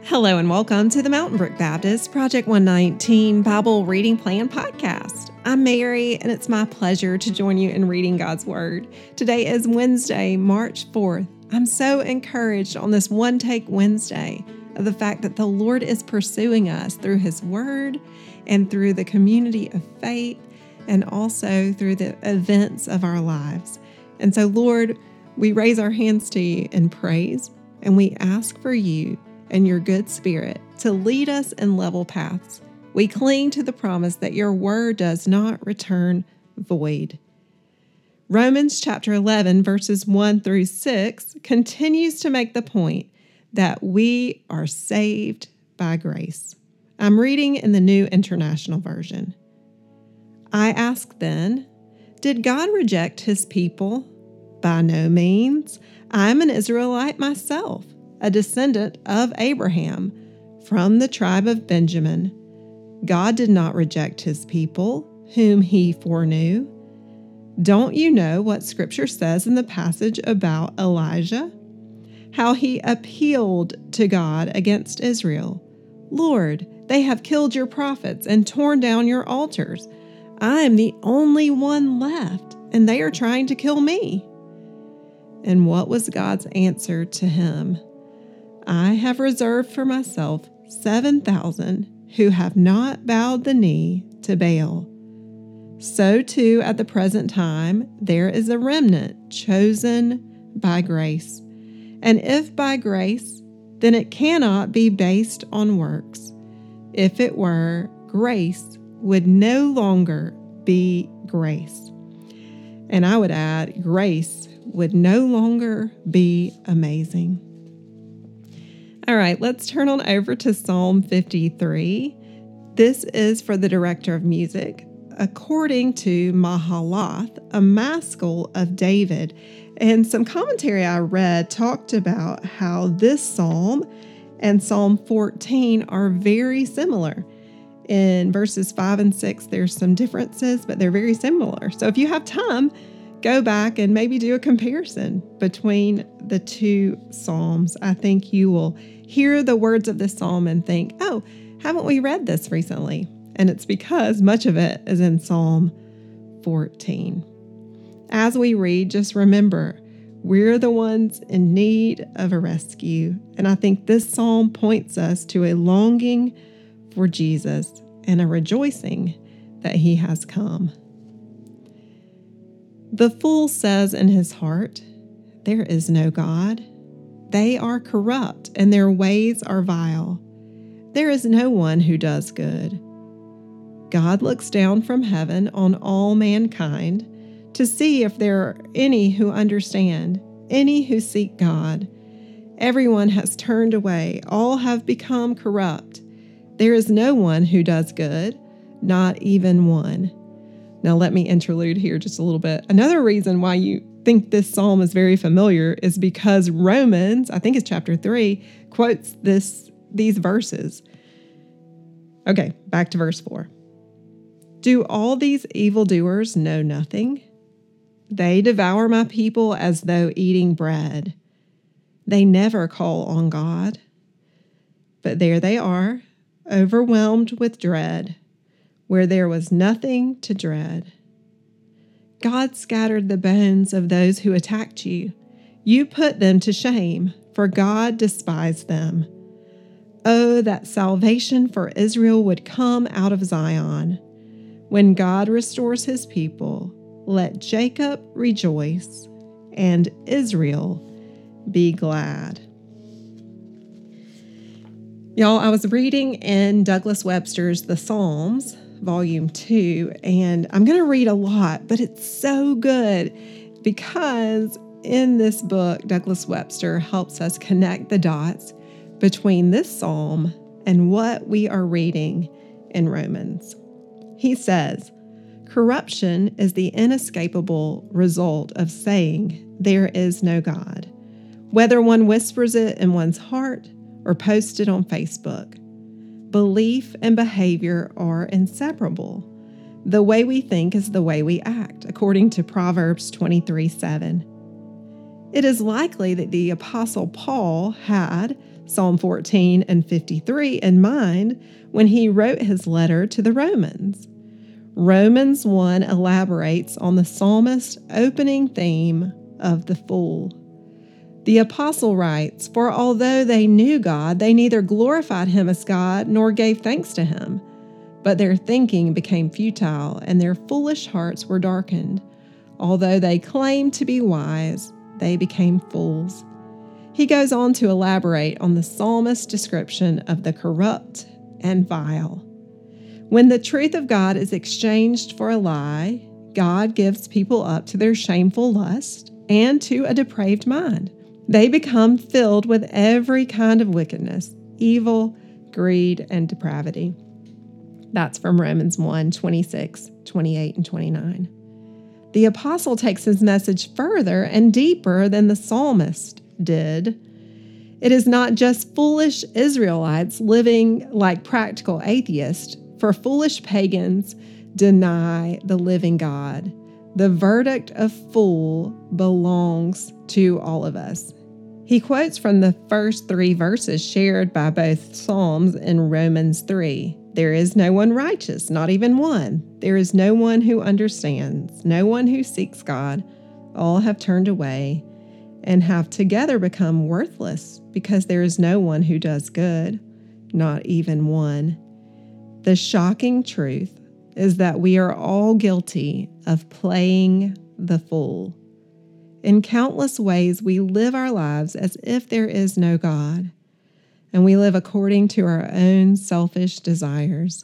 Hello and welcome to the Mountain Brook Baptist Project 119 Bible Reading Plan Podcast. I'm Mary, and it's my pleasure to join you in reading God's Word. Today is Wednesday, March 4th. I'm so encouraged on this One Take Wednesday of the fact that the Lord is pursuing us through His Word and through the community of faith and also through the events of our lives. And so, Lord, we raise our hands to you in praise, and we ask for you and your good spirit to lead us in level paths. We cling to the promise that your word does not return void. Romans chapter 11, verses 1 through 6 continues to make the point that we are saved by grace. I'm reading in the New International Version. I ask then, did God reject his people? By no means. I am an Israelite myself, a descendant of Abraham, from the tribe of Benjamin. God did not reject his people, whom he foreknew. Don't you know what Scripture says in the passage about Elijah? How he appealed to God against Israel. Lord, they have killed your prophets and torn down your altars. I am the only one left, and they are trying to kill me. And what was God's answer to him? I have reserved for myself 7,000 who have not bowed the knee to Baal. So too at the present time there is a remnant chosen by grace. And if by grace, then it cannot be based on works. If it were, grace would no longer be grace. And I would add, grace would no longer be amazing. All right, let's turn on over to Psalm 53. This is for the director of music. According to Mahalath, a maskil of David. And some commentary I read talked about how this psalm and Psalm 14 are very similar. In verses 5 and 6, there's some differences, but they're very similar. So if you have time, go back and maybe do a comparison between the two psalms. I think you will hear the words of this psalm and think, oh, haven't we read this recently? And it's because much of it is in Psalm 14. As we read, just remember, we're the ones in need of a rescue. And I think this psalm points us to a longing for Jesus and a rejoicing that he has come. The fool says in his heart, there is no God. They are corrupt and their ways are vile. There is no one who does good. God looks down from heaven on all mankind to see if there are any who understand, any who seek God. Everyone has turned away. All have become corrupt. There is no one who does good, not even one. Now let me interlude here just a little bit. Another reason why you think this psalm is very familiar is because Romans, I think it's chapter 3, quotes these verses. Okay, back to verse 4. Do all these evildoers know nothing? They devour my people as though eating bread. They never call on God. But there they are, overwhelmed with dread, where there was nothing to dread. God scattered the bones of those who attacked you. You put them to shame, for God despised them. Oh, that salvation for Israel would come out of Zion. When God restores his people, let Jacob rejoice and Israel be glad. Y'all, I was reading in Douglas Webster's The Psalms, Volume 2, and I'm going to read a lot, but it's so good because in this book, Douglas Webster helps us connect the dots between this psalm and what we are reading in Romans. He says, corruption is the inescapable result of saying there is no God, whether one whispers it in one's heart or posts it on Facebook. Belief and behavior are inseparable. The way we think is the way we act, according to Proverbs 23:7. It is likely that the Apostle Paul had Psalm 14 and 53 in mind when he wrote his letter to the Romans. Romans 1 elaborates on the psalmist's opening theme of the fool. The apostle writes, "For although they knew God, they neither glorified him as God nor gave thanks to him. But their thinking became futile, and their foolish hearts were darkened. Although they claimed to be wise, they became fools." He goes on to elaborate on the psalmist's description of the corrupt and vile. When the truth of God is exchanged for a lie, God gives people up to their shameful lust and to a depraved mind. They become filled with every kind of wickedness, evil, greed, and depravity. That's from Romans 1, 26, 28, and 29. The apostle takes his message further and deeper than the psalmist did. It is not just foolish Israelites living like practical atheists, for foolish pagans deny the living God. The verdict of fool belongs to all of us. He quotes from the first 3 verses shared by both Psalms in Romans 3. "There is no one righteous, not even one. There is no one who understands, no one who seeks God. All have turned away and have together become worthless, because there is no one who does good, not even one." The shocking truth is that we are all guilty of playing the fool. In countless ways, we live our lives as if there is no God, and we live according to our own selfish desires.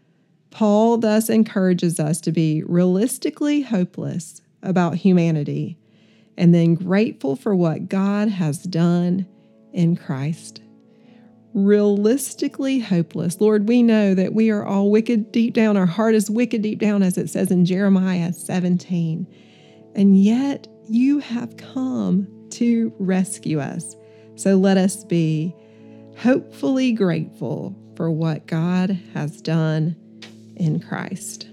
Paul thus encourages us to be realistically hopeless about humanity and then grateful for what God has done in Christ. Realistically hopeless. Lord, we know that we are all wicked deep down. Our heart is wicked deep down, as it says in Jeremiah 17. And yet you have come to rescue us. So let us be hopefully grateful for what God has done in Christ.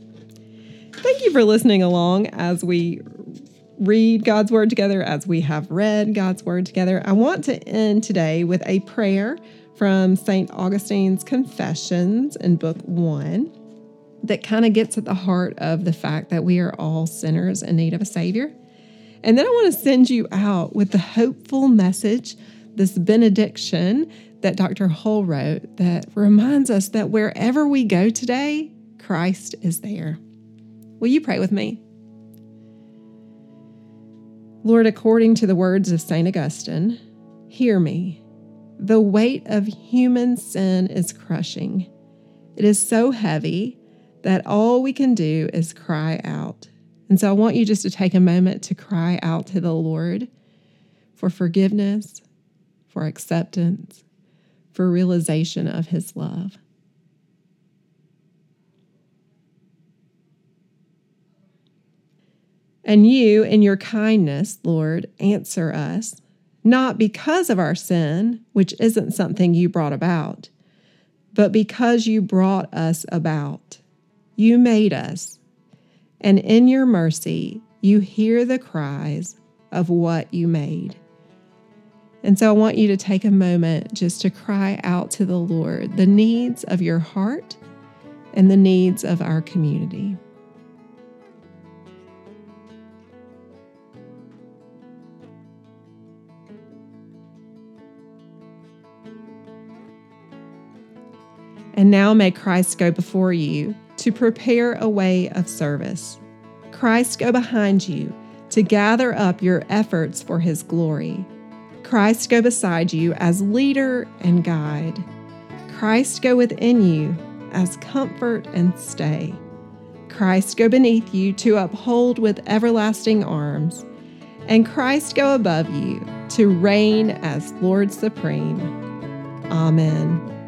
Thank you for listening along as we read God's Word together, as we have read God's Word together. I want to end today with a prayer from St. Augustine's Confessions in Book 1 that kind of gets at the heart of the fact that we are all sinners in need of a Savior. And then I want to send you out with the hopeful message, this benediction that Dr. Hull wrote that reminds us that wherever we go today, Christ is there. Will you pray with me? Lord, according to the words of St. Augustine, hear me. The weight of human sin is crushing. It is so heavy that all we can do is cry out. And so I want you just to take a moment to cry out to the Lord for forgiveness, for acceptance, for realization of His love. And you, in your kindness, Lord, answer us, not because of our sin, which isn't something you brought about, but because you brought us about. You made us, and in your mercy, you hear the cries of what you made. And so I want you to take a moment just to cry out to the Lord the needs of your heart and the needs of our community. And now may Christ go before you to prepare a way of service. Christ go behind you to gather up your efforts for His glory. Christ go beside you as leader and guide. Christ go within you as comfort and stay. Christ go beneath you to uphold with everlasting arms. And Christ go above you to reign as Lord Supreme. Amen.